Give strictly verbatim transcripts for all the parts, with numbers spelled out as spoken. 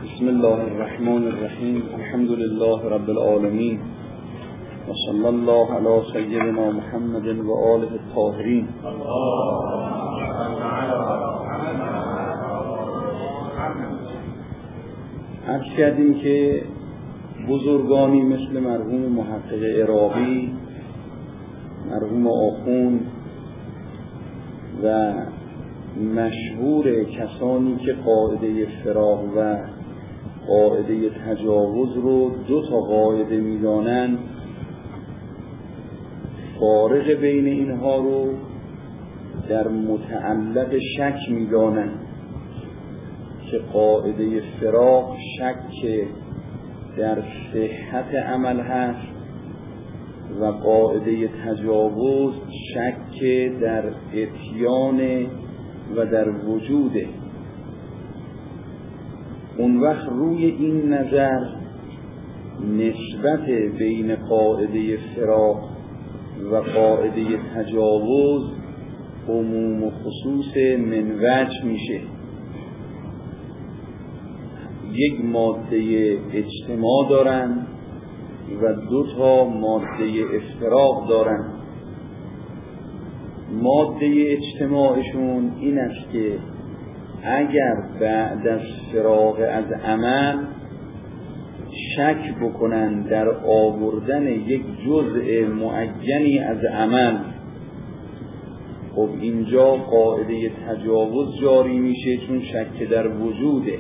بسم الله الرحمن الرحیم. الحمد لله رب العالمین و صلی الله علی سیدنا محمد و آله الطاهرین. عرض کردیم که بزرگانی مثل مرحوم محقق عراقی، مرحوم آخوند و مشهور کسانی که قاعده فراق و قاعده تجاوز رو دو تا قاعده میدانند، فارق بین اینها رو در متعلق شک میدانند که قاعده فراق شک در صحت عمل هست و قاعده تجاوز شک در اتیان و در وجوده. اون وقت روی این نظر نسبت بین قاعده فراق و قاعده تجاوز عموم و خصوص من وجه میشه. یک ماده اجتماع دارن و دو تا ماده افتراق دارن. ماده اجتماعشون این است که اگر بعد از فراغ از عمل شک بکنن در آوردن یک جزء معینی از عمل، خب اینجا قاعده تجاوز جاری میشه، چون شک در وجوده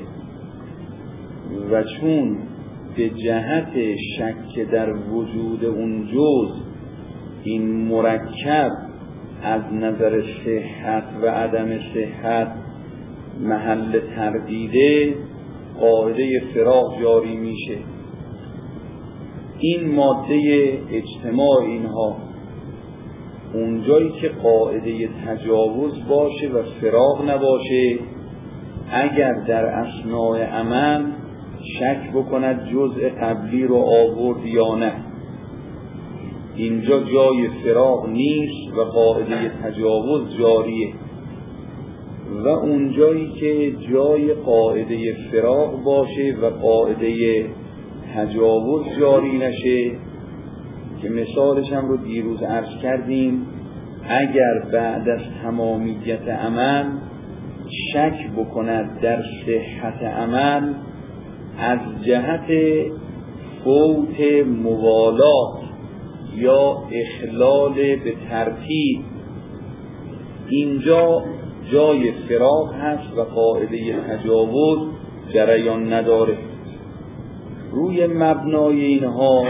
و چون به جهت شک در وجود اون جزء این مرکب از نظر صحت و عدم صحت محل تردیده، قاعده فراق جاری میشه. این ماده اجتماع اینها اونجایی که قاعده تجاوز باشه و فراق نباشه، اگر در اثناء عمل شک بکند جزء قبلی رو آورد یا نه، اینجا جای فراق نیست و قاعده تجاوز جاریه. و اونجایی که جای قاعده فراق باشه و قاعده تجاوز جاری نشه، که مثالش هم رو دیروز عرض کردیم، اگر بعد از تمامیت عمل شک بکند در صحت عمل از جهت فوت موالات یا اخلال به ترتیب، اینجا جای فراق هست و قاعده تجاوز جریان نداره. روی مبنای اینها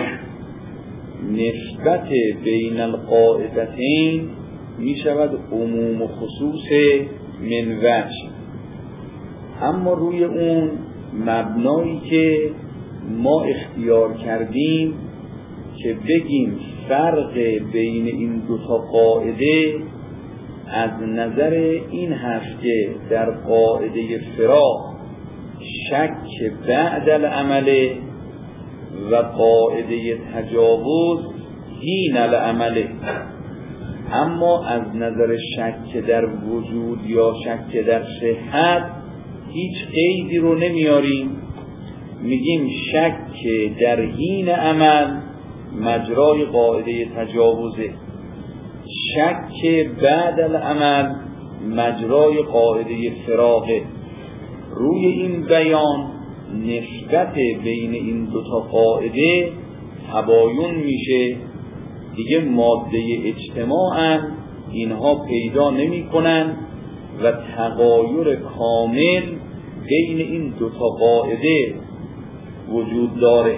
نسبت بین القاعدتین می شود عموم و خصوص من وجه. اما روی اون مبنایی که ما اختیار کردیم که بگیم فرق بین این دو تا قاعده از نظر این هست که در قاعده فراق شک بعد العمل و قاعده تجاوز حین العمل، اما از نظر شک در وجود یا شک در صحت هیچ قیدی رو نمیاریم، میگیم شک در حین عمل مجرای قاعده تجاوزه، شک بعد العمل مجرای قاعده فراقه. روی این بیان نسبت بین این دوتا قاعده تباین میشه، دیگه ماده اجتماعاً اینها پیدا نمی کنن و تغایر کامل بین این دوتا قاعده وجود داره.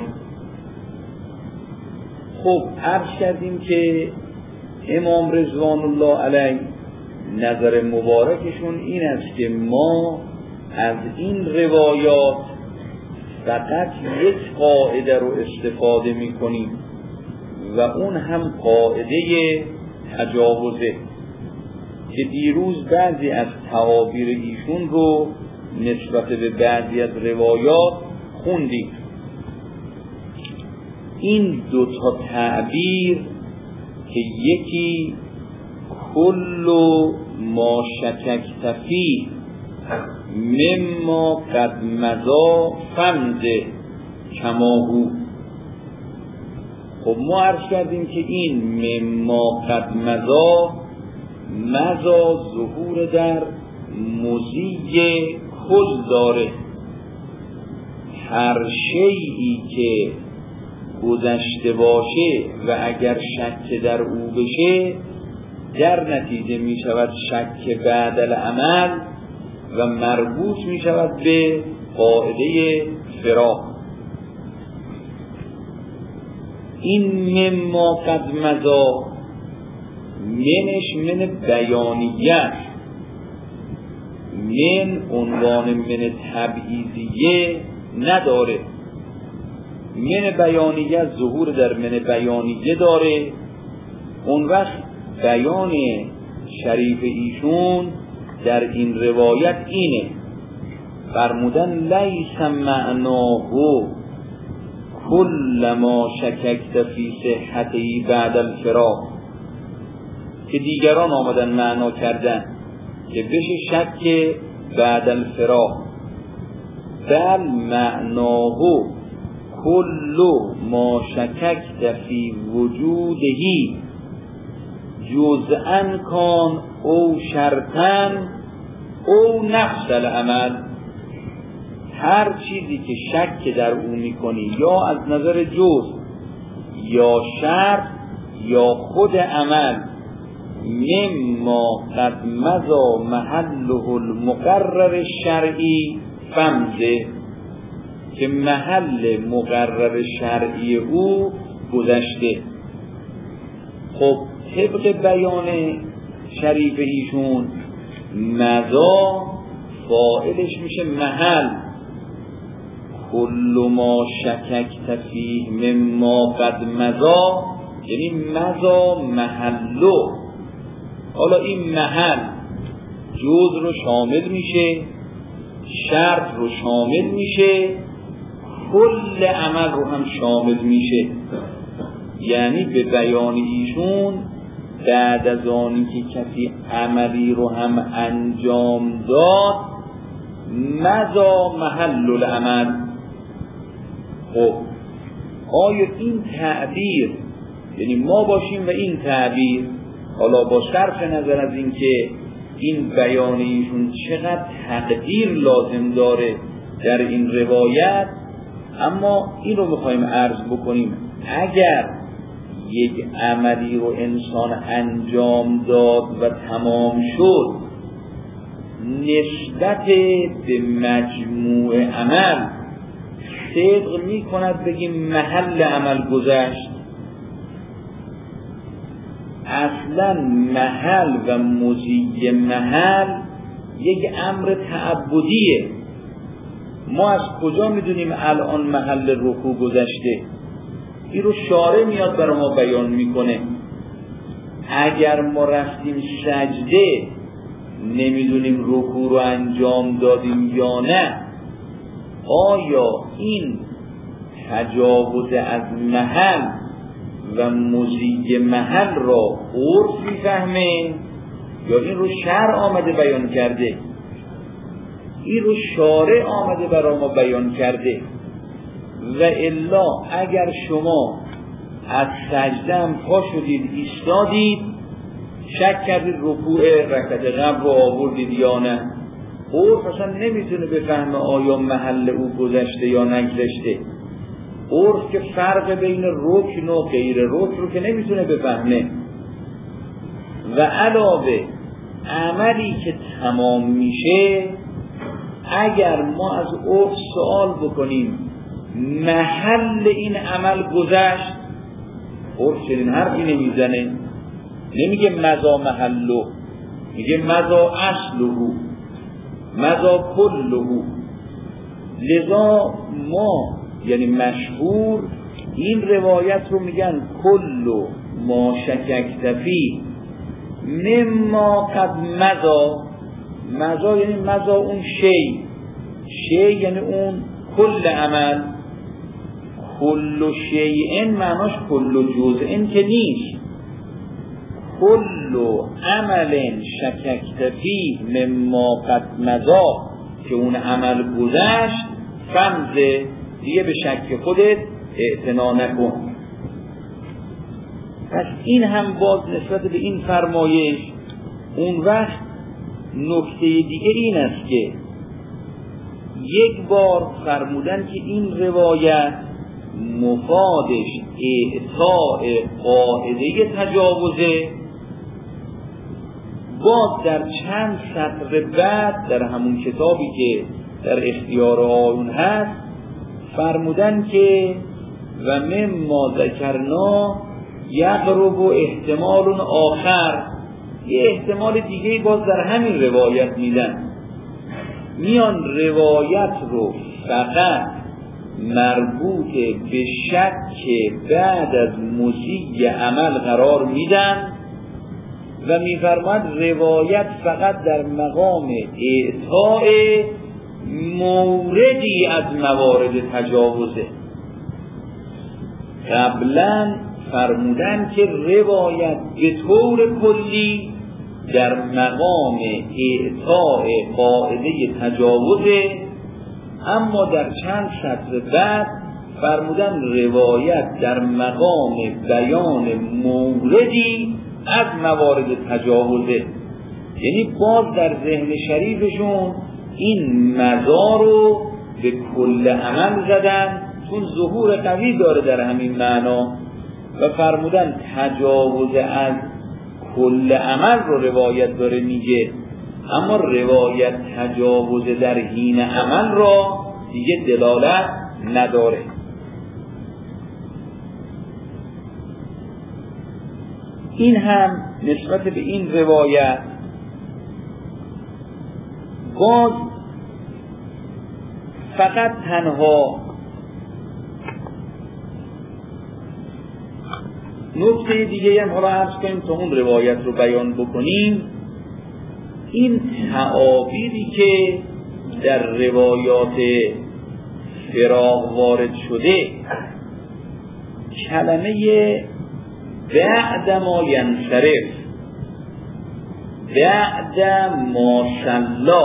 خب عرض کردیم که امام رضوان الله علیه نظر مبارکشون این است که ما از این روایات فقط یک قاعده رو استفاده می کنیم و اون هم قاعده تجاوزه، که دیروز بعضی از تعابیر ایشون رو نسبت به بعضی از روایات خوندیم. این دو تا تعبیر که یکی کل ما شککت فیه مما قد مضا فمزه کماهو. خب ما عرض کردیم که این مما قد مضا، مضا ظهور در مضی کل داره. هر شیئی که گذشته باشه و اگر شک در او بشه، در نتیجه می شود شک بعد العمل و مربوط می شود به قاعده فراق. این مما قد مضا منش من بیانیت، من عنوان من تبعیضیه نداره. من بیانیت ظهور در من بیانیه داره. اون وقت بیان شریف ایشون در این روایت اینه، فرمودن لیس معناه کل ما شککت فی صحتی بعد الفراق، که دیگران آمدن معنا کردن که بشه شک بعد الفراق. بل معناه کل ما شککت فی وجودهی جزءا کان او شرطا او نقص العمل. هر چیزی که شک در او میکنی یا از نظر جز یا شرط یا خود عمل، مما قد مضا محله المقرر شرعی فمزه، که محل مقرر شرعی او گذشته. خب طبق بیان شریف ایشون مضا فاعلش میشه محل. کل ما شککت فیه مما قد مضا، یعنی مضا محلو. حالا این محل جز رو شامل میشه، شرط رو شامل میشه، کل عمل رو هم شامل میشه. یعنی به بیان ایشون بعد از آنی که کسی عملی رو هم انجام داد، مضا محل العمل. خب آیا این تعبیر، یعنی ما باشیم و این تعبیر، حالا با صرف نظر از این که این بیان ایشون چقدر تقدیر لازم داره در این روایت، اما این رو میخوایم عرض بکنیم اگر یک عملی رو انسان انجام داد و تمام شد، نسبت به مجموع عمل صدق می کند بگیم محل عمل گذشت. اصلا محل و مضی محل یک امر تعبدیه. ما از کجا میدونیم الان محل رکوع گذشته؟ این رو شارع میاد برای ما بیان میکنه. اگر ما رفتیم سجده نمیدونیم رکوع رو انجام دادیم یا نه، آیا این تجاوز از محل و مضی محل را عرف میفهمه یا این رو شرع آمده بیان کرده؟ این رو شارع آمده برای ما بیان کرده. و الا اگر شما از سجده هم پا شدید ایستادید، شک کردید رکوع رکعت قبل رو آوردید یا نه، عرف اصلا نمیتونه بفهمه آیا محل او گذشته یا نگذشته. عرف که فرق بین رکن و غیر رکن رو که نمیتونه بفهمه. و علاوه عملی که تمام میشه، اگر ما از عرف سوال بکنیم محل این عمل گذشت، عرف چنین حرفی نمیزنه، نمیگه مضا محلو، میگه مضا اصلهو، مضا کلهو. لذا ما یعنی مشهور این روایت رو میگن کلو ما شککت فیه مما قد مضا. مضا یعنی مضا اون شی، شی یعنی اون کل عمل. کل شیئن معناش کل جزئن که نیست. کل عمل شککت فیه مما قد مضی، که اون عمل گذشت فمزه، دیگه به شک خودت اعتنا نکن. پس این هم باز نسبت به این فرمایش اون وقت نکته دیگه این است که یک بار فرمودن که این روایت مفادش اعطاء قاعده تجاوزه، باز در چند سطر بعد در همون کتابی که در اختیار آیون هست فرمودن که و مما ذکرنا یقرب و احتمال آخر، یه احتمال دیگه باز در همین روایت میدن، میان روایت رو فقط مربوط به شک بعد از مضی عمل قرار میدن و میفرماد روایت فقط در مقام اعطاء موردی از موارد تجاوزه. قبلا فرمودن که روایت به طور کلی در مقام اعطاء قاعده تجاوزه، اما در چند سطر بعد فرمودن روایت در مقام بیان موردی از موارد تجاوزه. یعنی باز در ذهن شریفشون این مزا رو به کل عمل زدن، چون ظهور قوی داره در همین معنا، و فرمودن تجاوز از کل عمل رو روایت داره میگه، اما روایت تجاوز در حین عمل را دیگه دلالت نداره. این هم نسبت به این روایت. باز فقط تنها نکته دیگه هم حالا عرض کنیم تا اون روایت رو بیان بکنیم، این تعابیری که در روایات فراق وارد شده، کلمه بعد ما ینصرف، بعد ما صلا،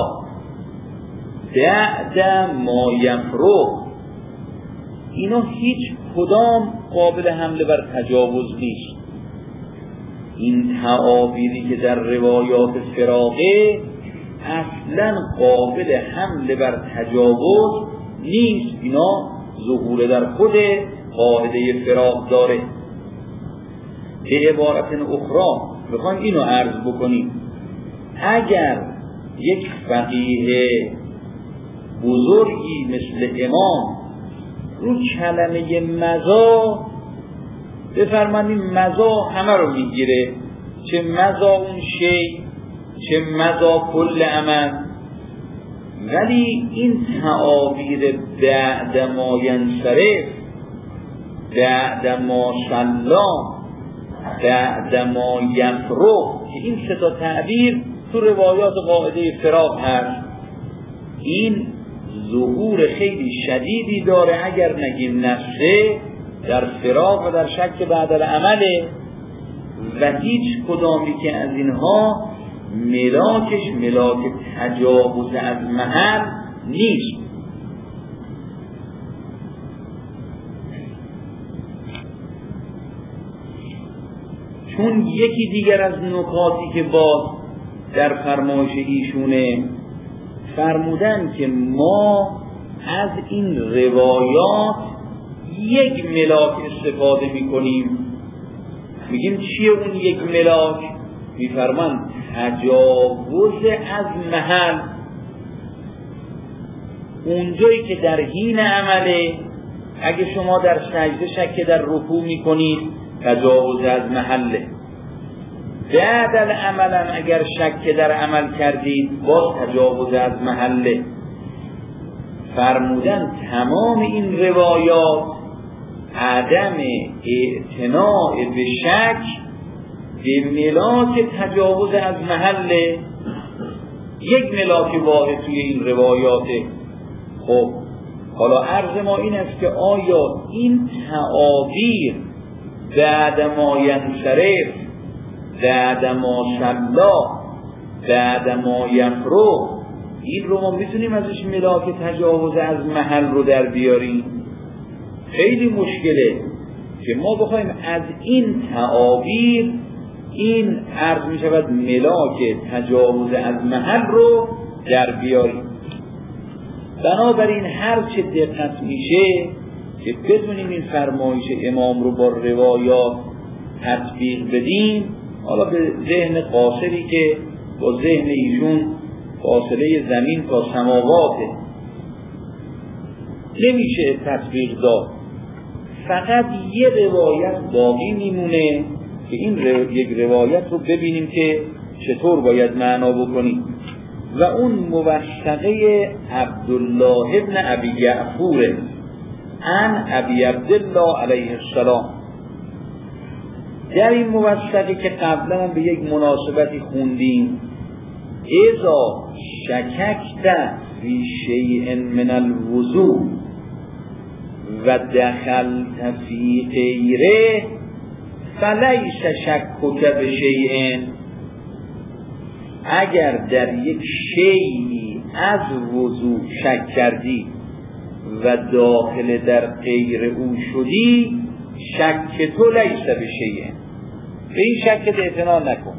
بعد ما یفرغ، اینا هیچ کدام قابل حمله بر تجاوز نیست. این تعابیری که در روایات فراقه اصلا قابل حمله بر تجاوز نیست، اینا ظهور در خود قاعده فراق داره. به عبارت اخرى بخوایم اینو عرض بکنیم، اگر یک فقیه بزرگی مثل امام رو کلمه مزا بفرمانیم، مزا همه رو میگیره، چه مزا اون شی، چه مزا کل عمل، ولی این تعابیر بعد ما ینصرف، بعد ما صلا، بعد ما یفرغ، که این سه تا تعبیر تو روایات قاعده فراق هست، این ظهور خیلی شدیدی داره، اگر نگیم نفسه در فراق و در شک بعد العمله، و هیچ کدامی که از اینها ملاکش ملاک تجاوز از محل نیست. چون یکی دیگر از نکاتی که باز در فرمایش ایشونه فرمودن که ما از این روایات یک ملاک استفاده میکنیم. میگیم چیه اون یک ملاک؟ میفرمان تجاوز از محل، اونجایی که در حین عمله، اگه شما در سجده شک در رکوع میکنید تجاوز از محله، بعد العمل اگر شک در عمل کردید باز تجاوز از محله. فرمودن تمام این روایات عدم اعتناء به شک به ملاک تجاوز از محله، یک ملاک واحد توی این روایاته. خب حالا عرض ما این است که آیا این تعابیر بعد ما ینصرف، بعد ما صلا بعد ما یفرغ، این رو ما میتونیم ازش ملاک تجاوز از محل رو در بیاریم؟ خیلی مشکله که ما بخوایم از این تعابیر این عرض می شود ملاک تجاوز از محل رو در بیاریم. بنابراین هر چه دقت میشه که بتونیم این فرمایش امام رو با روایات تطبیق بدیم، حالا به ذهن قاصری که با ذهن ایشون فاصله زمین تا سماواته نمیشه تطبیق داد. فقط یه روایت باقی میمونه که این رو... یک روایت رو ببینیم که چطور باید معنا بکنیم و اون موثقه عبدالله ابن ابی جعفور عن ابی عبدالله علیه السلام. در این موثقه که قبلا هم به یک مناسبتی خوندیم، اذا شککت فی شیء من الوضوء و دخلت فی غیره فلیس شکک بشیء، اگر در یک شیئی از وضوء شک کردی و داخل در غیر او شدی، شک تو لیس بشیء، به این شک اعتنا نکن.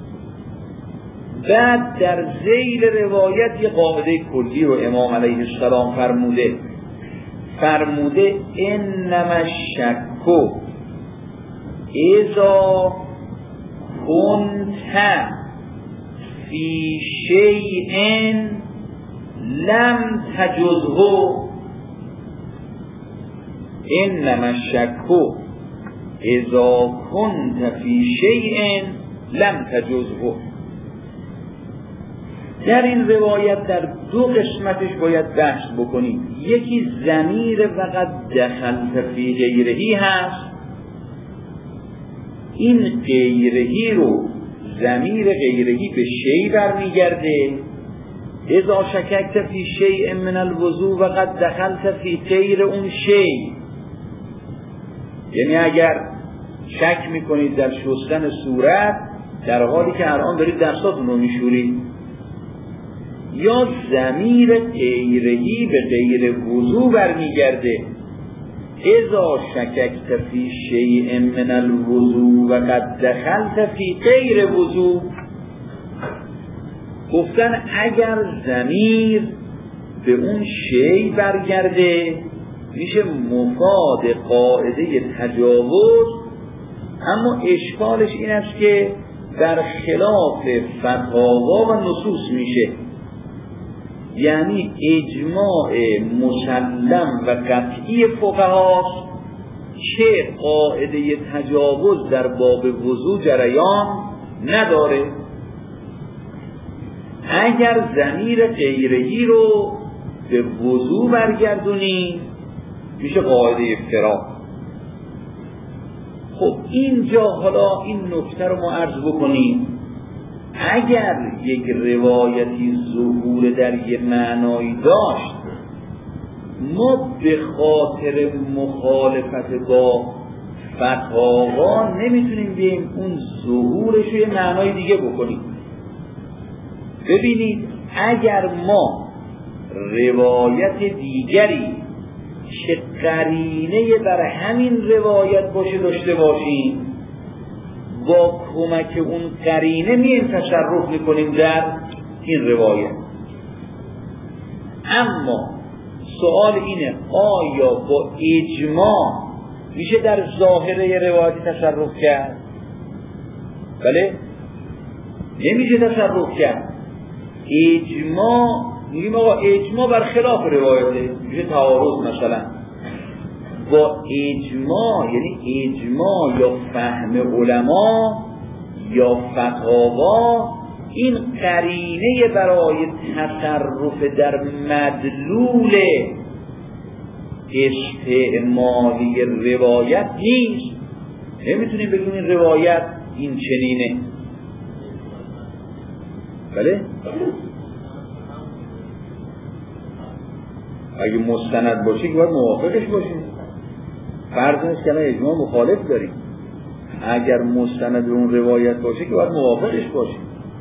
بعد در ذیل روایت یه قاعده کلی رو امام علیه السلام فرموده فرموده انما الشک اذا كنت فی شیء لم تجزه، انما الشک اذا كنت فی شیء لم تجزه. در این روایت در دو قسمتش باید بحث بکنیم. یکی ضمیر وقت دخلت فی غیرهی هست، این غیرهی رو ضمیر غیرهی به شیء برمیگرده، اذا شککت فی شیء من الوضوء وقد دخلت فی غیر اون شیء، یعنی اگر شک میکنید در شستن صورت در حالی که الان دارید دستاتون رو میشورید، یا ضمیر غیرهی به غیر وضوء برمیگرده، اذا شککت فی شیء من الوضوء و قد دخلت فی غیر وضوء. گفتن اگر ضمیر به اون شیء برگرده میشه مفاد قاعده تجاوز، اما اشکالش این است که در خلاف فتاوا و نصوص میشه، یعنی اجماع مسلم و قطعی فقهاست که قاعده تجاوز در باب وضو جریان نداره. اگر ضمیر غیرهی رو به وضو برگردونی میشه قاعده افتراق. خب اینجا حالا این نکته رو ما عرض بکنیم، اگر یک روایتی ظهور در یک معنایی داشت، ما به خاطر مخالفت با فتاوا نمیتونیم بیم اون ظهورش رو یه معنای دیگه بکنیم. ببینید اگر ما روایت دیگری که قرینه بر همین روایت باشه داشته باشیم، با کمک اون قرینه میایم تصرف میکنیم در این روایت. اما سوال اینه آیا با اجماع میشه در ظاهره روایتی تصرف کرد؟ بله نمیشه تصرف کرد. اجماع میگیم آقا اجماع بر خلاف روایته، میشه تعارض. مثلا با اجماع یعنی اجماع یا فهم علما یا فتاوا، این قرینه برای تصرف در مدلول استعمالی روایت نیست. نمیتونیم بگیم این روایت این چنینه. بله اگه مستند باشه که باید موافقش باشیم. فرض نیست که الان اجماع مخالف داریم، اگر مستند اون روایت باشه که باید موافقش باشه.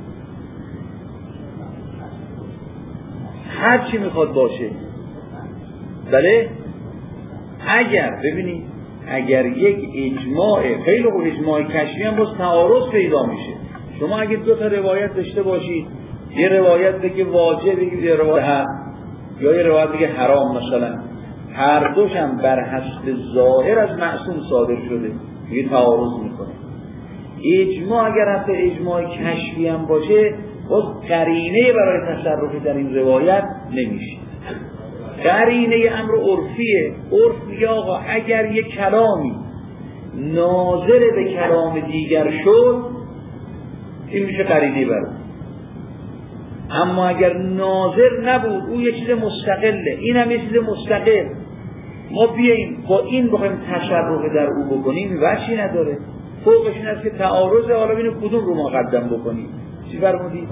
هر چی میخواد باشه. بله اگر ببینید اگر یک اجماع خیلی خوب اجماع کشفی هم باز تعارض پیدا میشه. شما اگه دو تا روایت داشته باشید، یه روایت بگه واجب یه روایت هم یا یه روایت بگه حرام مثلا، هر دوش هم بر حسب ظاهر از معصوم صادر شده، یه تعارض میکنه. اجماع اگر حتی اجماع کشفی هم باشه باز قرینه برای تصرف در این روایت نمیشه. قرینه امر عرفیه. عرف میگه آقا اگر یک کلامی ناظر به کلام دیگر شد این میشه قرینه برای. اما اگر ناظر نبود او یه چیز مستقله، این هم یه چیز مستقل، ما بیاییم با این بخوایم تصرف در او بکنیم وجهی نداره. فوقش این است که تعارض، حالا ببینیم کدوم رو مقدم بکنیم. چی فرمودید؟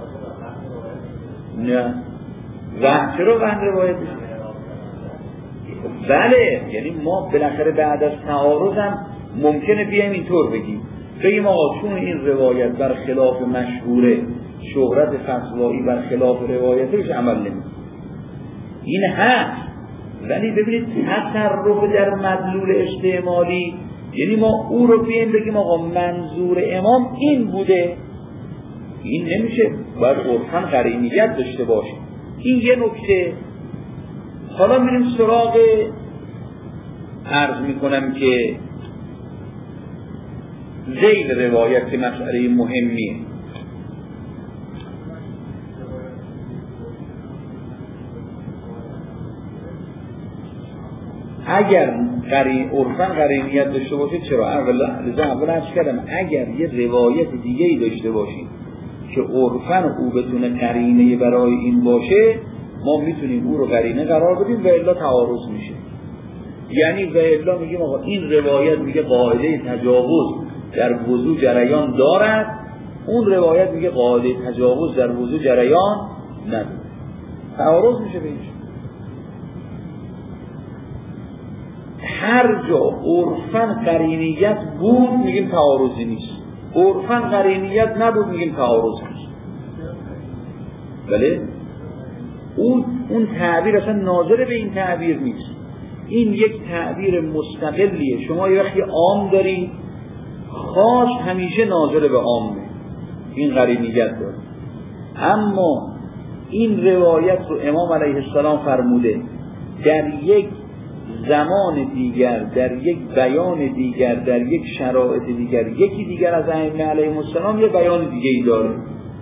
نه و چرا وهم روایت بشه؟ بله یعنی ما بالاخره بعد از تعارض هم ممکنه بیایم اینطور بگیم بگیم آقا چون این روایت بر خلاف مشهوره، شهرت فتوایی بر خلاف روایتش عمل نمی. این هست، ولی ببینید تصرف در مدلول استعمالی یعنی ما او رو بیایم بگیم آقا منظور امام این بوده، این نمیشه، باید عرفاً قرینیت داشته باشه. این یه نکته. حالا میریم سراغ عرض میکنم که ذیل روایت که مسئله مهمیه. اگر قرین عرفاً قرینیت داشته باشه چرا؟ اولا لذا اول عرض کردم اگر یه روایت دیگه ای داشته باشیم که عرفاً او بتونه قرینه برای این باشه ما میتونیم او رو قرینه قرار بدیم و الا تعارض میشه. یعنی و الا میگیم آقا این روایت میگه قاعده تجاوز در وضو جریان دارد، اون روایت میگه قاعده تجاوز در وضو جریان نداره، تعارض میشه به اینش. هر جا عرفاً قرینیت بود میگیم تعارضی نیست، عرفاً قرینیت نبود میگیم تعارض نیست. بله اون اون تعبیر اصلا ناظر به این تعبیر نیست، این یک تعبیر مستقلیه. شما یه وقتی عام دارید خاص همیشه ناظر به عامه، این قرینیت داره. اما این روایت رو امام علیه السلام فرموده در یک زمان دیگر، در یک بیان دیگر، در یک شرایط دیگر، یکی دیگر از ائمه علیهم السلام یه بیان دیگه ای داره.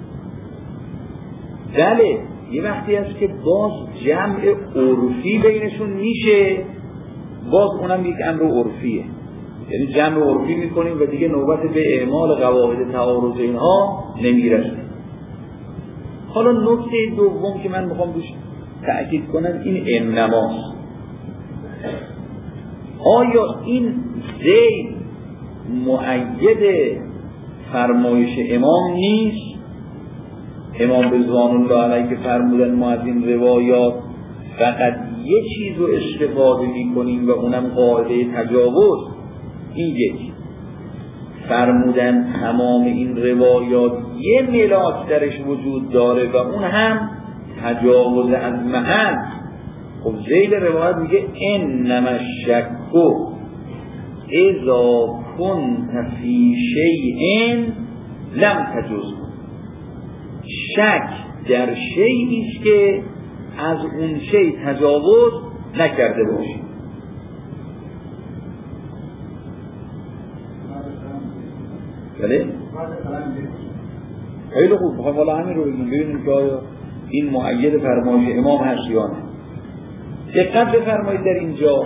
بله یه وقتی هست که باز جمع عرفی بینشون میشه، باز اونم یک امر عرفیه، یعنی جمع عرفی میکنیم و دیگه نوبت به اعمال قواعد تعارض اینها نمیرسه. حالا نکته دوم که من میخوام روش تأکید کنم این انماست. آیا این ذیل مؤید فرمایش امام نیست؟ امام رضوان الله علیه که فرمودن ما از این روایات فقط یه چیز رو استفاده می کنیم و اونم قاعده تجاوز. این یکی فرمودن تمام این روایات یه ملاک درش وجود داره و اون هم تجاوز از محل. خب ذیل روایت میگه انما الشک اذا كنت فی شیء لم تجوز. شک در شیئی است که از اون شیء تجاوز نکرده باشی. بله؟ خیلی خوب، بخوام والا همین رو بگیم ببینیم که آیا این مؤید فرمایش امام هست یا نه. دقت بفرمایید در اینجا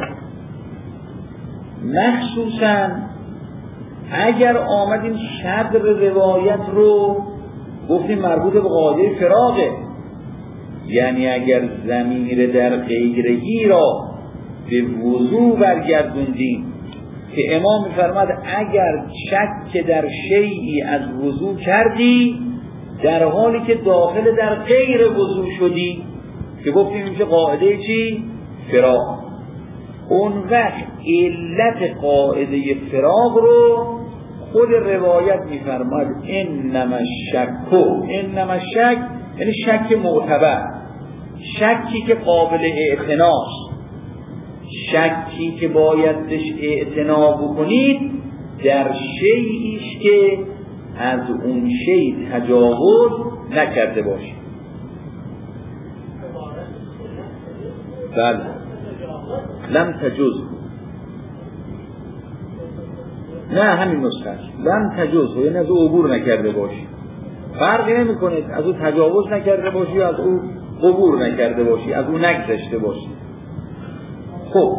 مخصوصا اگر آمدیم صدر روایت رو گفتیم مربوط به قاعده فراغه، یعنی اگر ضمیر در غیرهی را به وضو برگردوندیم که امام فرماد اگر شک در شیئی از وضو کردی در حالی که داخل در غیر وضو شدی که گفتیم میشه قاعده چی؟ فراغ. اون وقت علت قاعده فراغ رو خود روایت میفرماید انما الشک، انما الشک یعنی شک معتبر، شکی که قابل اعتناست، شکی که باید بهش اعتنا بکنید در شیئیش که از اون شیء تجاوز نکرده باشید. بله لم تجوز، نه همین نسخه است، لم تجوز یعنی از او عبور نکرده باشید. فرقی نمی کنید از او تجاوز نکرده باشی، از او عبور نکرده باشی، از او نگذشته باشی. خب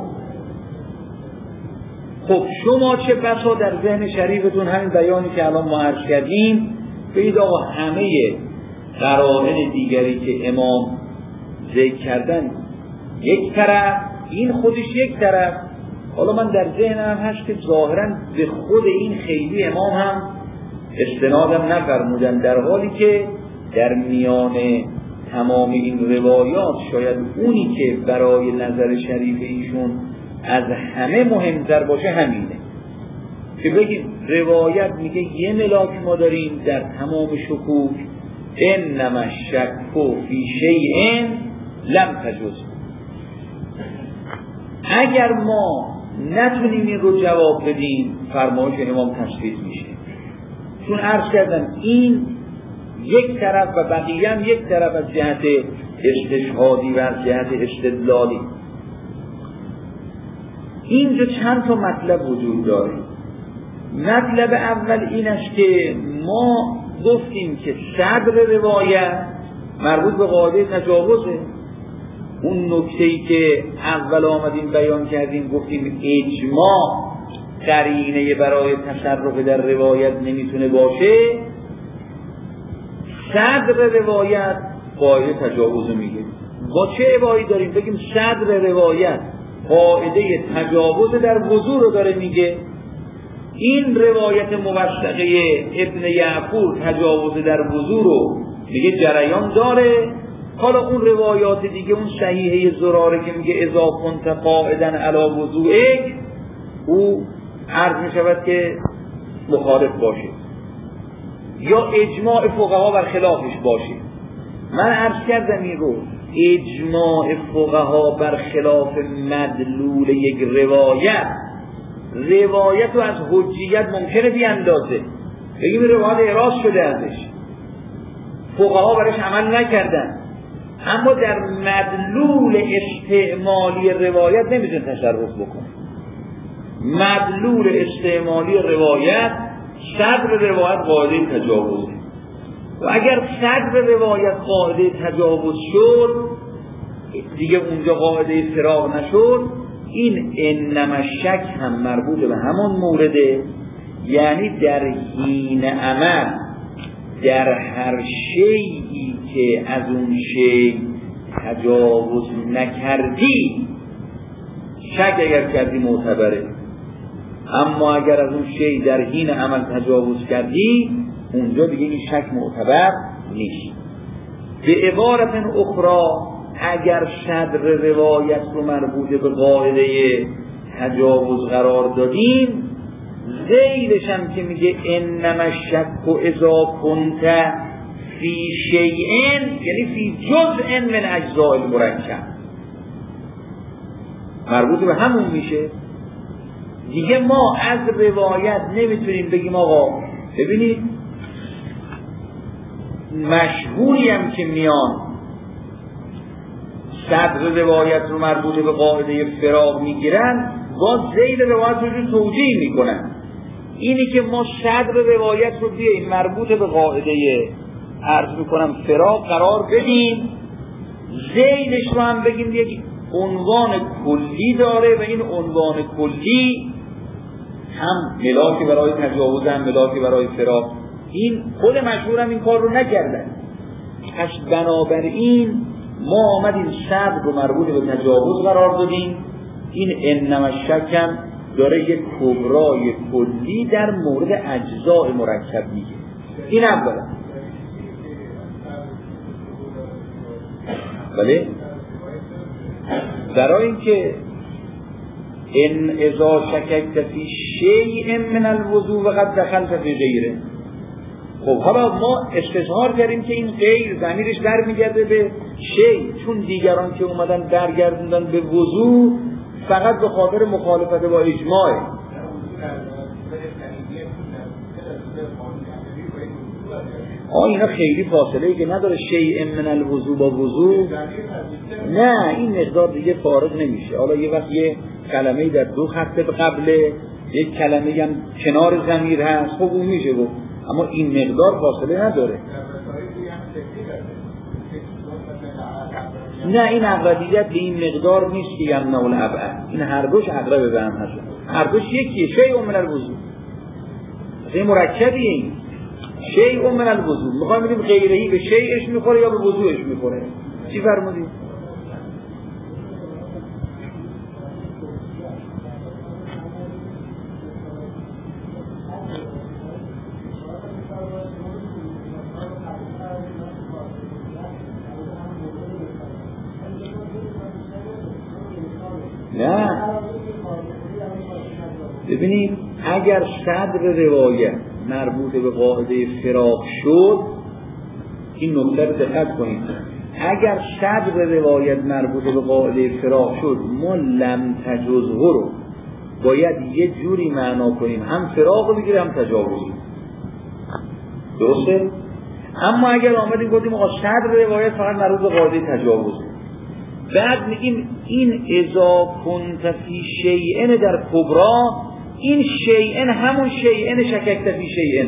خب شما چه بسا در ذهن شریفتون همین بیانی که الان ما عرض کردیم بگید آقا همه قرائن دیگری که امام ذکر کردن یک طرف، این خودش یک طرف. حالا من در ذهنم هست که ظاهرا به خود این خیلی امام هم استنادم نفرمودن، در حالی که در میان تمام این روایات شاید اونی که برای نظر شریف ایشون از همه مهمتر باشه همینه که بگیم روایت میگه یه ملاک ما داریم در تمام شکوک، انما الشک فی شیء لم تجوز. اگر ما نتونیم این رو جواب بدیم فرمایش امام تثبیت میشه، چون عرض کردم این یک طرف و بقیه هم یک طرف از جهت استشهادی و از جهت استدلالی. اینجا چند تا مطلب وجود داره. مطلب اول این است که ما گفتیم که صدر روایت مربوط به قاعده تجاوزه. اون نکته‌ای که اول آمدیم بیان کردیم گفتیم اجماع قرینه برای تصرف در روایت نمیتونه باشه. صدر روایت قاعده تجاوز میگه. با چه عبایی داریم بگیم صدر روایت قاعده تجاوز در وضو رو داره میگه؟ این روایت موثقه ابن یعفور تجاوز در وضو رو میگه جریان داره. حالا اون روایات دیگه، اون صحیحه زراره که میگه اذا کنت قاعدا علی وضوئک، او عرض میشود که مخالف باشه یا اجماع فقها بر خلافش باشه. من عرض کردم این رو اجماع فقها بر خلاف مدلول یک روایت، روایت رو از حجیت ممکنه بیاندازه، بگیم روایت اعراض شده ازش، فقها برش عمل نکردن، اما در مدلول استعمالی روایت نمیتونه تصرف بکنه. مدلول استعمالی روایت صدر روایت قاعده تجاوزه و اگر صدر روایت قاعده تجاوز شد دیگه اونجا قاعده فراغ نشد. این انما شک هم مربوط به همون مورده، یعنی در حین عمل در هر شیئی که از اون شی تجاوز نکردی شک اگر کردی معتبره، اما اگر از اون شی در حین عمل تجاوز کردی اونجا دیگه این شک معتبر نیست. به عبارت اخرى اگر صدر روایت رو مربوط به قاعده تجاوز قرار دادیم، ذیلش هم که میگه انما الشک اذا کنت فی شیء یعنی فی جزء من اجزاء المرکب مربوط به همون میشه دیگه. ما از روایت نمیتونیم بگیم آقا ببینید مشهوری هم که میان صدر روایت رو مربوط به قاعده فراغ میگیرن با ذیل روایت رو توجیه میکنن. اینی که ما صدر روایت رو بیاییم مربوط به قاعده عرض میکنم فراغ قرار بدیم، ذیلش رو هم بگیم یک عنوان کلی داره و این عنوان کلی هم ملاکی برای تجاوز هم ملاکی برای فراغ، این خود مشهور هم این کار رو نکردن. پس بنابراین ما آمدیم صدر رو مربوط به تجاوز قرار دادیم. این انما الشک هم داره یک کبرای کلی در مورد اجزاء مرکب میگه. این اولا. بله برای اینکه ان اذا شککت فی شیء من الوضوء وقد دخلت فی غیره. خب حالا ما استظهار کردیم که این غیر ضمیرش برمیگرده به شیء، چون دیگران که اومدن برگردوندن به وضوء فقط به خاطر مخالفت با اجماع. آه اینا خیلی فاصله ای که نداره شیء من الوضوء با وضوء. نه این مقدار دیگه فارغ نمیشه. حالا یه وقت یه کلمه در دو خط قبله، یک کلمه هم کنار ضمیر هست، خب اون میشه گفت، اما این مقدار فاصله نداره. نه این اقربیت به این مقدار نیست که یمنع الابعد، این هر دوش اقرب به هم هست، هر دوش یکیه. شیء من الوضوء این مرکبیه، این شیء من الوضوء میخوایم بگیم غیرهی به شیءش میخوره یا به وضوءش میخوره. چی فرمودید؟ نه ببینید اگر صدر روایت مربوط به قاعده فراق شد، این نکته رو دقت کنید، اگر صدر روایت مربوط به قاعده فراق شد ما لم تجزه رو باید یه جوری معنا کنیم هم فراق رو بگیره هم تجاوزی، درسته؟ اما اگر آمدیم گفتیم آقا صدر روایت فقط مربوط به قاعده تجاوزه، بعد میگیم این اذا کنت فی شیئن در کبرا، این شیئن همون شیئن شککت فی شیئن.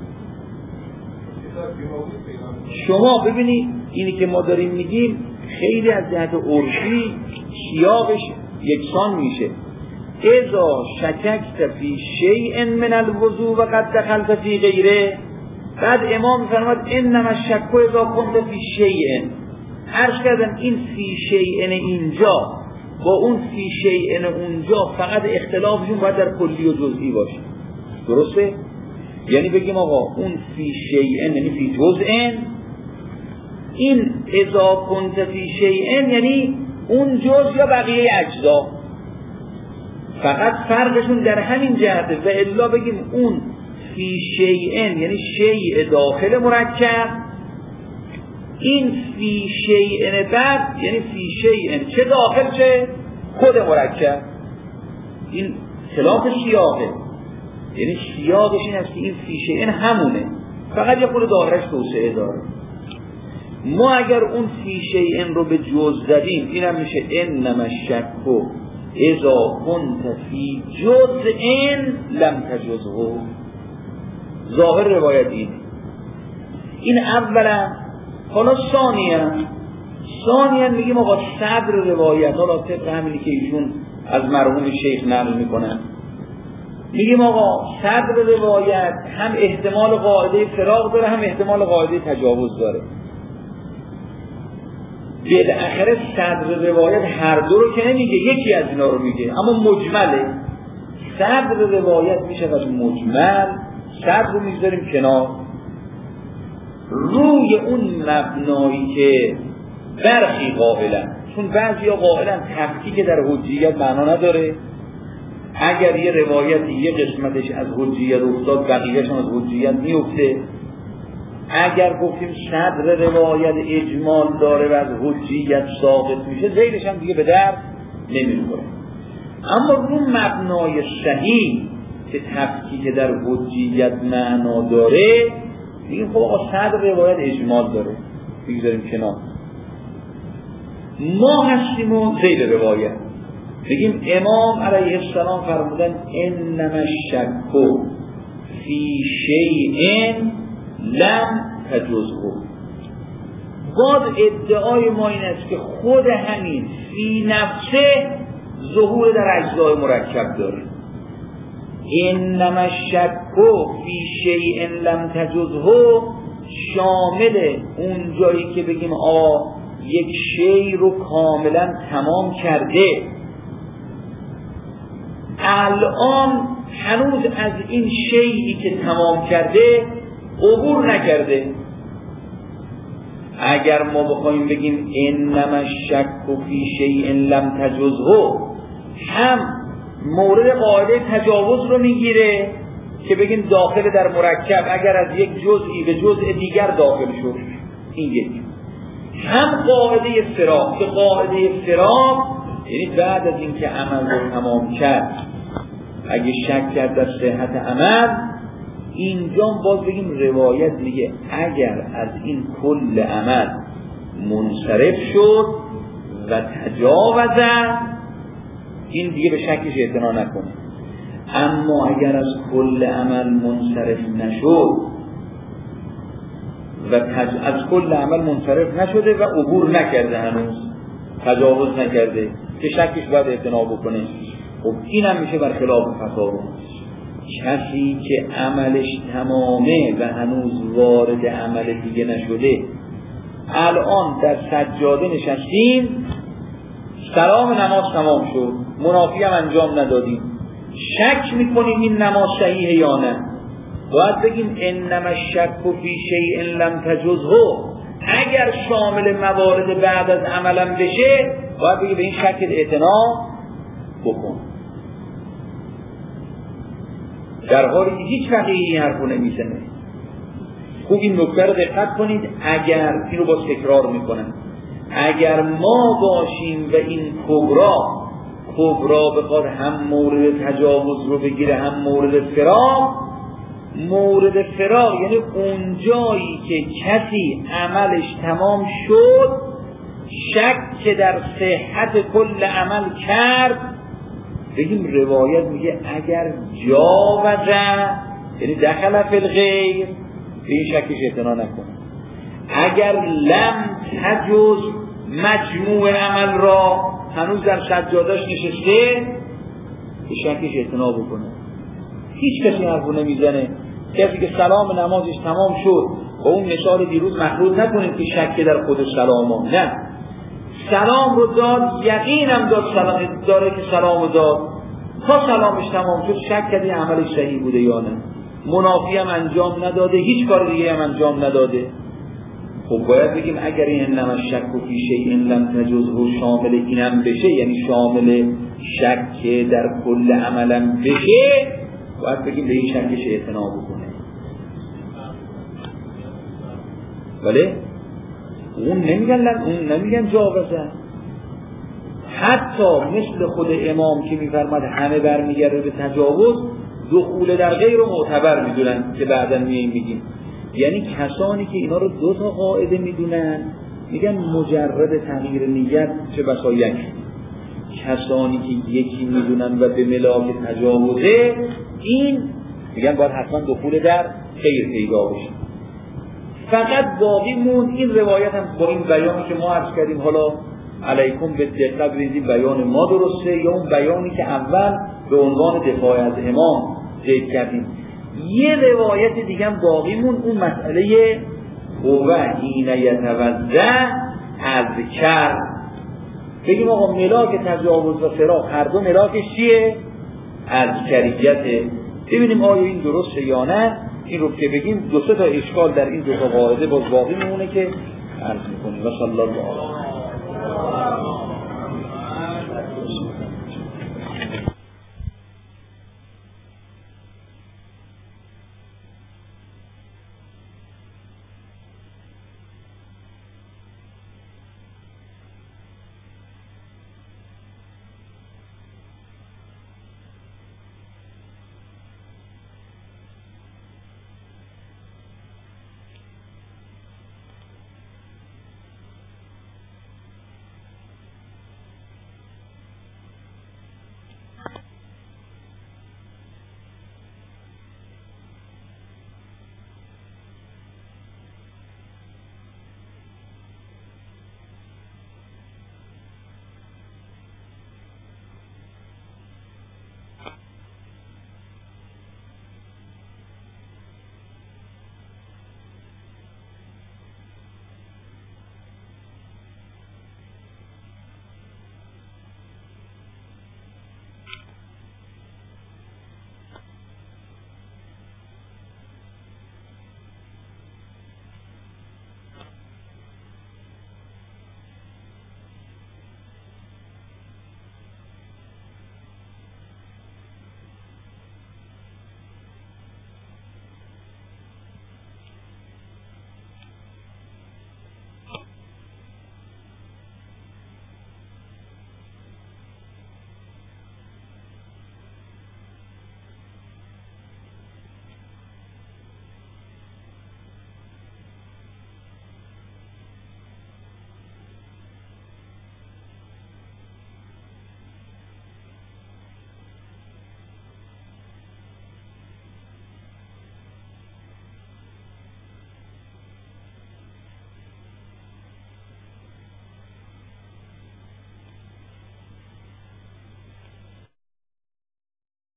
شما ببینید اینی که ما داریم میگیم خیلی از جهت عرفی سیاقش یکسان میشه. اذا شککت فی شیئن من الوضوء و قد دخلت فی غیره، بعد امام فرمود انما الشک اذا کنت فی شیئن. عرض کردم این فی شیئن اینجا با اون فی شیئن اونجا فقط اختلافشون باید در کلی و جزئی باشه، درسته؟ یعنی بگیم آقا اون فی شیئن یعنی فی جزئن، این اذا کنت فی شیئن یعنی اون جز یا بقیه اجزا، فقط فرقشون در همین جهته. و الا بگیم اون فی شیئن یعنی شیء داخل مرکب، این فی شیئن بعد یعنی فی شیئن چه داخل چه خود مرکب. این خلاف سیاقه، یعنی سیاقش این است که این فی شیئن همونه، فقط یه خود داخلش توسعه داره. ما اگر اون فی شیئن رو به جز زدیم اینم میشه انما الشک اذا کنت فی جزء لم تجزه. ظاهر روایت این این اولا. حالا ثانیاً ثانیاً میگیم آقا صدر روایت، حالا طبق همینی که ایشون از مرحوم شیخ نقل میکنن، میگیم آقا صدر روایت هم احتمال قاعده فراق داره هم احتمال قاعده تجاوز داره. بالاخره صدر روایت هر دو رو که نمیگه، یکی از اینا رو میگه، اما مجمله. صدر روایت میشه از مجمل، صدر رو میذاریم کنار روی اون مبنایی که برخی قائلن، چون بعضی ها قائلن تفکیک در حجیت معنا نداره، اگر یه روایت یه قسمتش از حجیت افتاد بقیه‌اش از حجیت میفته. اگر گفتیم صدر روایت اجمال داره و از حجیت ساقط میشه، زیرش هم دیگه به درد نمیخوره. اما رو مبنای صحیح که تفکیک در حجیت معنا داره، این خب آقا صدر روایت اجمال داره، بگذاریم کنار. ما هستیم و زیر روایت بگیم امام علیه السلام فرمودن انما الشک فی شیء لم تجزه. باز ادعای ما این است که خود همین فی نفسه ظهور در اجزای مرکب داره. انما الشک فی شیء لم تجزه شامل اون جایی که بگیم آ یک شی رو کاملا تمام کرده، الان هنوز از این شیئی که تمام کرده عبور نکرده. اگر ما بخوایم بگیم انما الشک فی شیء لم تجزه، هم مورد قاعده تجاوز رو میگیره که بگیم داخل در مرکب اگر از یک جزئی به جزء دیگر داخل شد، این یک. هم قاعده فراق که قاعده فراق یعنی بعد از اینکه عمل رو تمام کرد اگه شک کرد در صحت عمل، اینجا باز بگیم روایت میگه اگر از این کل عمل منصرف شد و تجاوز، این دیگه به شکش اعتنا نکنه. اما اگر از کل عمل منصرف نشد و تج... از کل عمل منصرف نشده و عبور نکرده، هنوز تجاوز نکرده، که شکش باید اعتنا بکنه. خب این هم میشه برخلاف فتاوا. کسی که عملش تمامه و هنوز وارد عمل دیگه نشده، الان در سجاده نشستیم، سلام نماز تمام شد، منافی هم انجام ندادیم، شک میکنیم این نماز صحیحه یا نه، باید بگیم انما الشک فی شیء لم تجزه. اگر شامل موارد بعد از عملم بشه، باید بگیم به این شک اعتنا بکن. در حالی که هیچ فقیهی این حرفو نمیزنه. خوب این نکته رو دقت کنید. اگر اینو باز تکرار میکنم، اگر ما باشیم و این کبرا کبرا بخواد هم مورد تجاوز رو بگیره هم مورد فراق، مورد فراق یعنی اون جایی که کسی عملش تمام شد، شک که در صحت کل عمل کرد، بگیم روایت میگه اگر جاوزه یعنی دخل فی الغیر، به این شکش اعتنا نکنه. اگر لم تجز مجموع عمل را، هنوز در سجادش نشسته، به شکش اعتنا بکنه. هیچ کسی حرفو نمیزنه. کسی که سلام نمازش تمام شد، با اون مثال دیروز مخلوط نکنیم که شک در خود سلام، نه، سلام رو داد، یقینم داد سلام داره که سلام داد، تا سلامش تمام شد شک کردی عملش صحیح بوده یا نه، منافی هم انجام نداده، هیچ کار دیگه هم انجام نداده. خب باید بگیم اگر این انما الشک فی شیء لم تجزه شامل اینم بشه، یعنی شامل شک در کل عملم بشه، باید بگیم به این شکش اعتنا بکنه. ولی اون نمیگن اون نمیگن جاوزه. حتی مثل خود امام که میفرماد همه برمیگرده به تجاوز، دخول در غیر رو معتبر میدونن که بعداً میاییم میگیم. یعنی کسانی که اینا رو دو تا قاعده میدونن، میگن مجرد تغییر نیت چه بسا یک. کسانی که یکی میدونن و به ملاک تجاوزه، این میگن باید حتما دخول در غیر پیدا بشه. فقط باقی موند این روایت هم با این بیانی که ما عرض کردیم، حالا علیکم به دقت ببینید بیان ما درسته یا اون بیانی که اول به عنوان دفاع از امام ذکر کردیم. یه روایت دیگه هم باقی موند، اون مسئله هو حین یتوضأ اذکر. بگیم آقا ملاک تجاوز و فراق هر دو ملاکش چیه؟ اذکریته. ببینیم آیا این درسته یا نه. این رو که بگیم دو سه تا اشکال در این دو تا قاعده باز باقی میمونه که عرض میکنیم. و صلی الله علیه